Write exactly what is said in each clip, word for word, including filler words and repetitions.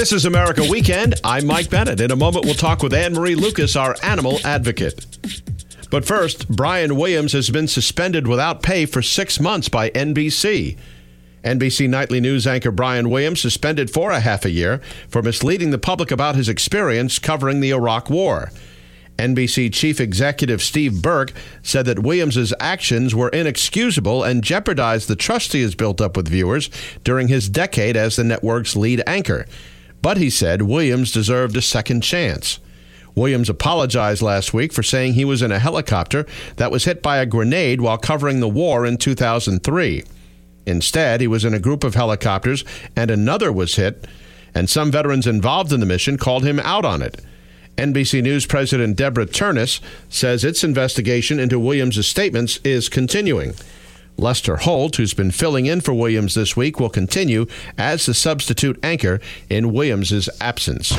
This is America Weekend. I'm Mike Bennett. In a moment, we'll talk with Anne Marie Lucas, our animal advocate. But first, Brian Williams has been suspended without pay for six months by N B C. N B C Nightly News anchor Brian Williams suspended for a half a year for misleading the public about his experience covering the Iraq War. N B C Chief Executive Steve Burke said that Williams's actions were inexcusable and jeopardized the trust he has built up with viewers during his decade as the network's lead anchor. But he said Williams deserved a second chance. Williams apologized last week for saying he was in a helicopter that was hit by a grenade while covering the war in two thousand three. Instead, he was in a group of helicopters and another was hit, and some veterans involved in the mission called him out on it. N B C News President Deborah Turnus says its investigation into Williams' statements is continuing. Lester Holt, who's been filling in for Williams this week, will continue as the substitute anchor in Williams' absence.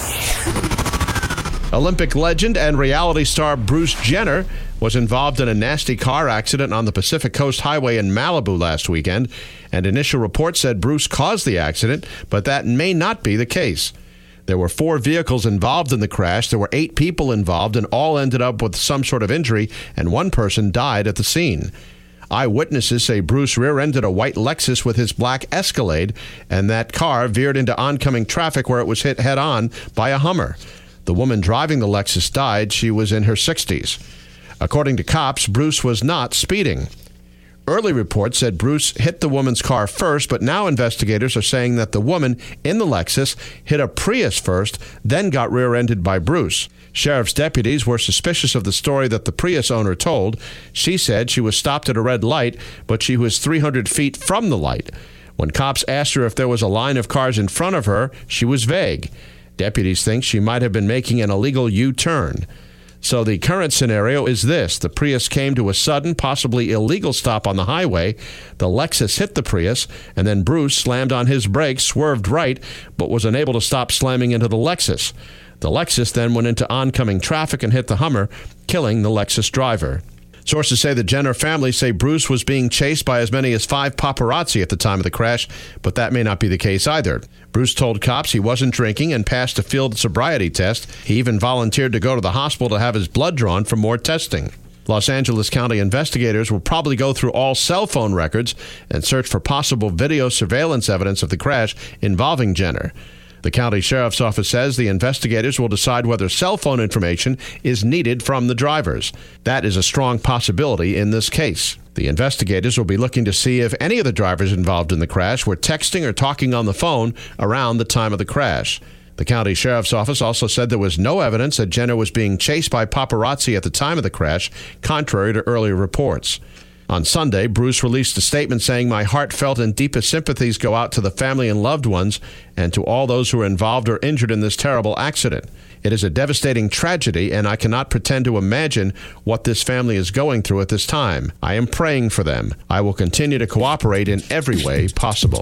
Olympic legend and reality star Bruce Jenner was involved in a nasty car accident on the Pacific Coast Highway in Malibu last weekend, and initial reports said Bruce caused the accident, but that may not be the case. There were four vehicles involved in the crash. There were eight people involved, and all ended up with some sort of injury, and one person died at the scene. Eyewitnesses say Bruce rear-ended a white Lexus with his black Escalade, and that car veered into oncoming traffic where it was hit head-on by a Hummer. The woman driving the Lexus died. She was in her sixties. According to cops, Bruce was not speeding. Early reports said Bruce hit the woman's car first, but now investigators are saying that the woman in the Lexus hit a Prius first, then got rear-ended by Bruce. Sheriff's deputies were suspicious of the story that the Prius owner told. She said she was stopped at a red light, but she was three hundred feet from the light. When cops asked her if there was a line of cars in front of her, she was vague. Deputies think she might have been making an illegal U-turn. So the current scenario is this. The Prius came to a sudden, possibly illegal stop on the highway. The Lexus hit the Prius, and then Bruce slammed on his brakes, swerved right, but was unable to stop slamming into the Lexus. The Lexus then went into oncoming traffic and hit the Hummer, killing the Lexus driver. Sources say the Jenner family say Bruce was being chased by as many as five paparazzi at the time of the crash, but that may not be the case either. Bruce told cops he wasn't drinking and passed a field sobriety test. He even volunteered to go to the hospital to have his blood drawn for more testing. Los Angeles County investigators will probably go through all cell phone records and search for possible video surveillance evidence of the crash involving Jenner. The county sheriff's office says the investigators will decide whether cell phone information is needed from the drivers. That is a strong possibility in this case. The investigators will be looking to see if any of the drivers involved in the crash were texting or talking on the phone around the time of the crash. The county sheriff's office also said there was no evidence that Jenner was being chased by paparazzi at the time of the crash, contrary to earlier reports. On Sunday, Bruce released a statement saying, "My heartfelt and deepest sympathies go out to the family and loved ones and to all those who are involved or injured in this terrible accident. It is a devastating tragedy, and I cannot pretend to imagine what this family is going through at this time. I am praying for them. I will continue to cooperate in every way possible."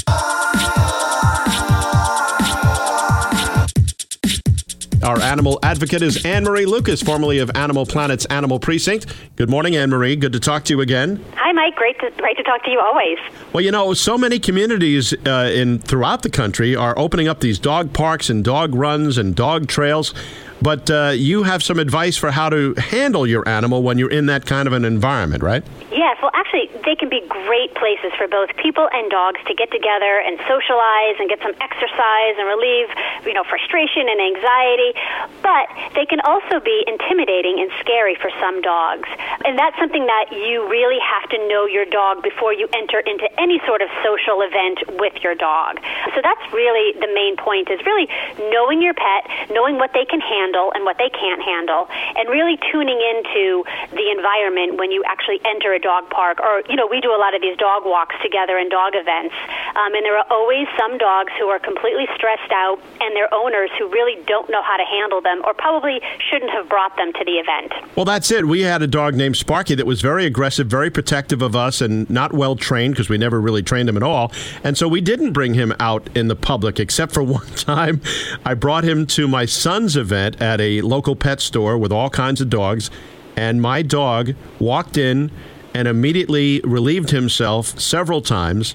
Our animal advocate is Anne Marie Lucas, formerly of Animal Planet's Animal Precinct. Good morning, Anne Marie. Good to talk to you again. Hi, Mike. Great to great to talk to you always. Well, you know, so many communities uh, in throughout the country are opening up these dog parks and dog runs and dog trails. But uh, you have some advice for how to handle your animal when you're in that kind of an environment, right? Yes. Well, actually, they can be great places for both people and dogs to get together and socialize and get some exercise and relieve, you know, frustration and anxiety. But they can also be intimidating and scary for some dogs. And that's something that you really have to know your dog before you enter into any sort of social event with your dog. So that's really the main point, is really knowing your pet, knowing what they can handle and what they can't handle, and really tuning into the environment when you actually enter a dog park. Or, you know, we do a lot of these dog walks together and dog events, um, and there are always some dogs who are completely stressed out and their owners who really don't know how to handle them or probably shouldn't have brought them to the event. Well, that's it. We had a dog named Sparky that was very aggressive, very protective of us, and not well trained because we never really trained him at all. And so we didn't bring him out in the public, except for one time I brought him to my son's event at a local pet store with all kinds of dogs, and my dog walked in and immediately relieved himself several times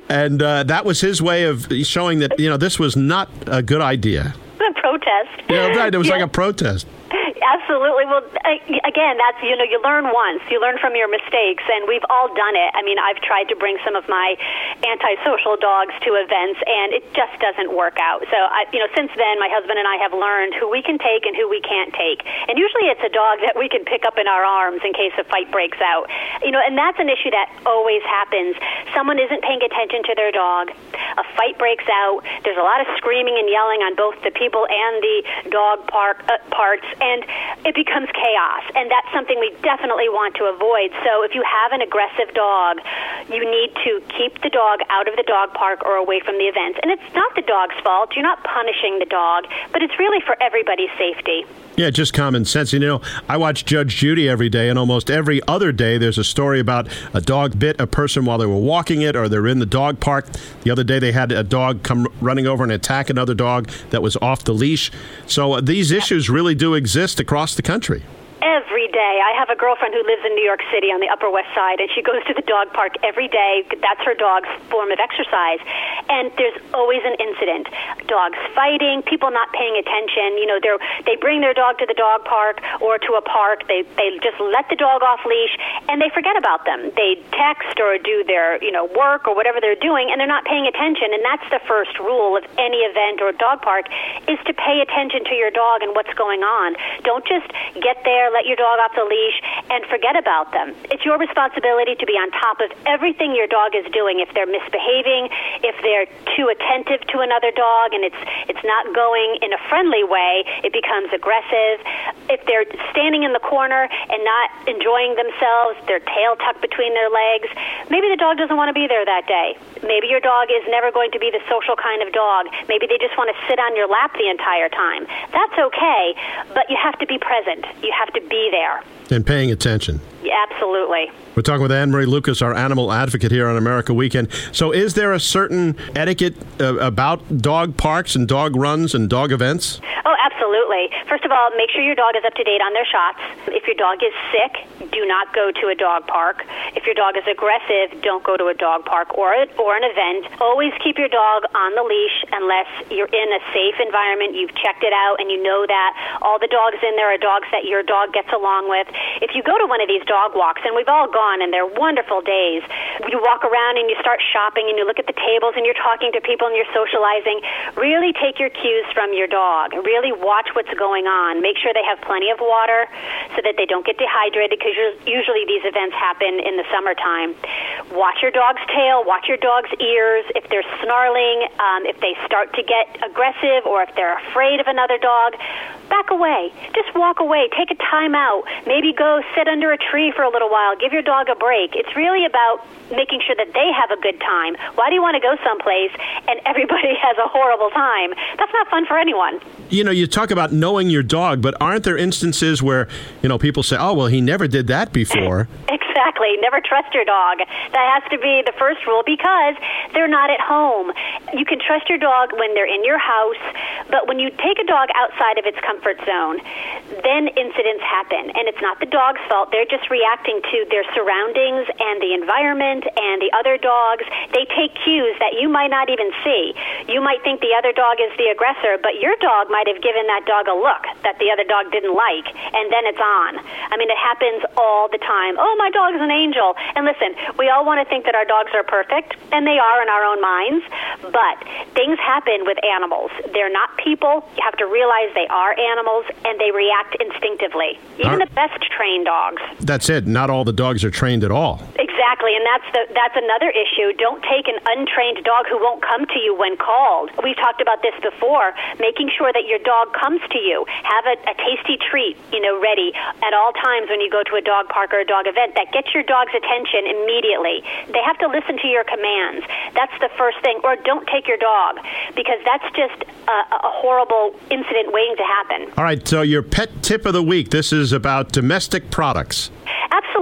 And uh, that was his way of showing that, you know, this was not a good idea. A protest. Yeah, right. It was yeah. like a protest. Absolutely. Well, again, that's, you know, you learn once. You learn from your mistakes, and we've all done it. I mean, I've tried to bring some of my antisocial dogs to events, and it just doesn't work out. So, I, you know, since then, my husband and I have learned who we can take and who we can't take. And usually it's a dog that we can pick up in our arms in case a fight breaks out. You know, and that's an issue that always happens. Someone isn't paying attention to their dog. A fight breaks out. There's a lot of screaming and yelling on both the people and the dog park uh, parts, and it becomes chaos, and that's something we definitely want to avoid. So if you have an aggressive dog, you need to keep the dog out of the dog park or away from the event. And it's not the dog's fault. You're not punishing the dog, but it's really for everybody's safety. Yeah, just common sense. You know, I watch Judge Judy every day, and almost every other day there's a story about a dog bit a person while they were walking it, or they're in the dog park. The other day they had a dog come running over and attack another dog that was off the leash. So uh, these issues really do exist across the country. Every day. I have a girlfriend who lives in New York City on the Upper West Side, and she goes to the dog park every day. That's her dog's form of exercise. And there's always an incident. Dogs fighting, people not paying attention. You know, they they bring their dog to the dog park or to a park. They they just let the dog off leash, and they forget about them. They text or do their, you know, work or whatever they're doing, and they're not paying attention. And that's the first rule of any event or dog park, is to pay attention to your dog and what's going on. Don't just get there, let your dog off the leash, and forget about them. It's your responsibility to be on top of everything your dog is doing. If they're misbehaving, if they're too attentive to another dog and it's it's not going in a friendly way, it becomes aggressive. If they're standing in the corner and not enjoying themselves, their tail tucked between their legs, maybe the dog doesn't want to be there that day. Maybe your dog is never going to be the social kind of dog. Maybe they just want to sit on your lap the entire time. That's okay, but you have to be present. You have to be there. And paying attention. Yeah, absolutely. We're talking with Anne Marie Lucas, our animal advocate here on America Weekend. So is there a certain etiquette uh, about dog parks and dog runs and dog events? Oh, absolutely. First of all, make sure your dog is up to date on their shots. If your dog is sick, do not go to a dog park. If your dog is aggressive, don't go to a dog park or a, or an event. Always keep your dog on the leash unless you're in a safe environment, you've checked it out, and you know that all the dogs in there are dogs that your dog gets along with. If you go to one of these dog walks, and we've all gone, and they're wonderful days, you walk around and you start shopping and you look at the tables and you're talking to people and you're socializing, really take your cues from your dog. Really watch what's going on. Make sure they have plenty of water so that they don't get dehydrated, because usually these events happen in the summertime. Watch your dog's tail. Watch your dog's ears. If they're snarling, um, if they start to get aggressive, or if they're afraid of another dog, back away. Just walk away. Take a time out. Maybe go sit under a tree for a little while. Give your dog a break. It's really about making sure that they have a good time. Why do you want to go someplace and everybody has a horrible time? That's not fun for anyone. You know, you talk about knowing your dog, but aren't there instances where, you know, people say, oh, well, he never did that before? Exactly. Never trust your dog. That has to be the first rule, because they're not at home. You can trust your dog when they're in your house, but when you take a dog outside of its comfort zone, then incidents happen. And it's not the dog's fault. They're just reacting to their surroundings and the environment and the other dogs. They take cues that you might not even see. You might think the other dog is the aggressor, but your dog might have given that dog a look that the other dog didn't like, and then it's on. I mean, it happens all the time. Oh, my dog's an angel. And listen, we all want to think that our dogs are perfect, and they are in our own minds, but things happen with animals. They're not people. You have to realize they are animals, and they react instinctively. Even the best trained dogs. That's it. Not all the dogs are trained at all. Exactly, and that's the that's another issue. Don't take an untrained dog who won't come to you when called. We've talked about this before, making sure that your dog comes to you. Have a, a tasty treat, you know, ready at all times when you go to a dog park or a dog event that gets your dog's attention immediately. They have to listen to your commands. That's the first thing. Or don't take your dog, because that's just a, a horrible incident waiting to happen. All right, so your pet tip of the week. This is about domestic products. Absolutely.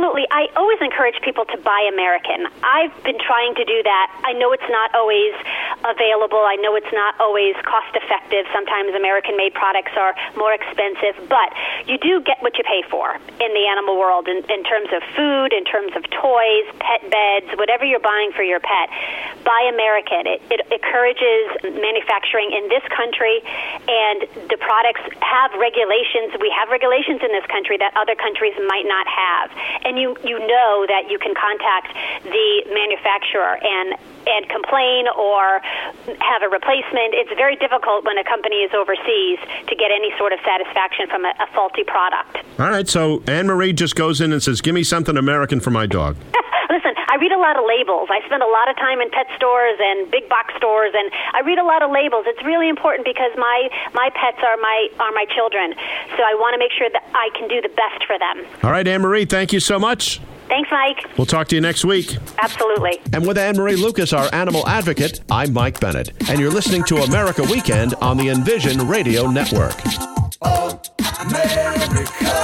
absolutely. I always encourage people to buy American. I've been trying to do that. I know it's not always available. I know it's not always cost-effective. Sometimes American-made products are more expensive, but you do get what you pay for in the animal world in, in terms of food, in terms of toys, pet beds, whatever you're buying for your pet. Buy American. It, it encourages manufacturing in this country, and the products have regulations. We have regulations in this country that other countries might not have. And you, you know that you can contact the manufacturer and and complain or have a replacement. It's very difficult when a company is overseas to get any sort of satisfaction from a, a faulty product. All right, so Anne-Marie just goes in and says, give me something American for my dog. Listen, I read a lot of labels. I spend a lot of time in pet stores and big box stores, and I read a lot of labels. It's really important because my, my pets are my are my children, so I want to make sure that I can do the best for them. All right, Anne-Marie, thank you so much. Thanks, Mike. We'll talk to you next week. Absolutely. And with Anne-Marie Lucas, our animal advocate, I'm Mike Bennett, and you're listening to America Weekend on the Envision Radio Network. Oh, America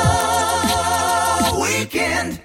Weekend.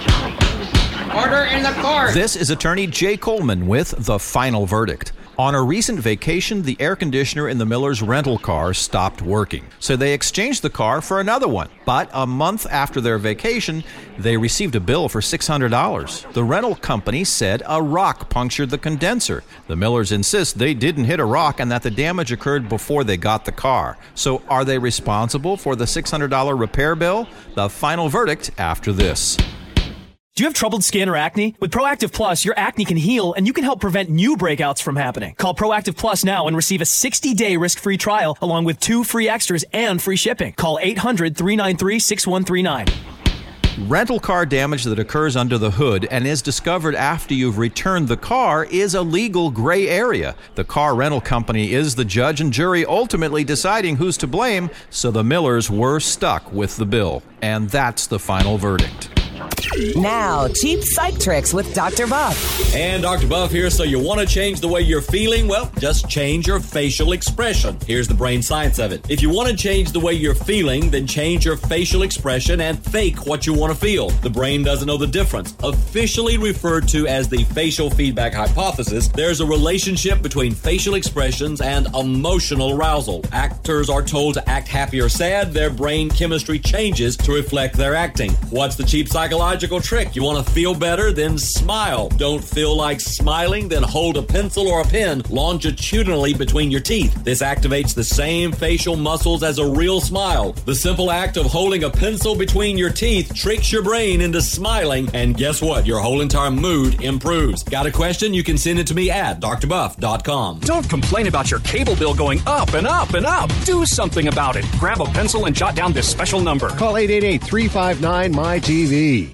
Order in the court. This is attorney Jay Coleman with The Final Verdict. On a recent vacation, the air conditioner in the Miller's rental car stopped working, so they exchanged the car for another one. But a month after their vacation, they received a bill for six hundred dollars. The rental company said a rock punctured the condenser. The Millers insist they didn't hit a rock and that the damage occurred before they got the car. So are they responsible for the six hundred dollars repair bill? The final verdict after this. Do you have troubled skin or acne? With Proactive Plus, your acne can heal and you can help prevent new breakouts from happening. Call Proactive Plus now and receive a sixty-day risk-free trial along with two free extras and free shipping. Call eight hundred, three nine three, six one three nine. Rental car damage that occurs under the hood and is discovered after you've returned the car is a legal gray area. The car rental company is the judge and jury ultimately deciding who's to blame, so the Millers were stuck with the bill. And that's the final verdict. Now, cheap psych tricks with Doctor Buff. And Doctor Buff here. So you want to change the way you're feeling? Well, just change your facial expression. Here's the brain science of it. If you want to change the way you're feeling, then change your facial expression and fake what you want to feel. The brain doesn't know the difference. Officially referred to as the facial feedback hypothesis, there's a relationship between facial expressions and emotional arousal. Actors are told to act happy or sad. Their brain chemistry changes to reflect their acting. What's the cheap psychological trick? You want to feel better? Then smile. Don't feel like smiling? Then hold a pencil or a pen longitudinally between your teeth. This activates the same facial muscles as a real smile. The simple act of holding a pencil between your teeth tricks your brain into smiling, and guess what? Your whole entire mood improves. Got a question? You can send it to me at d r buff dot com. Don't complain about your cable bill going up and up and up. Do something about it. Grab a pencil and jot down this special number. Call eight eight eight, three five nine, M Y T V.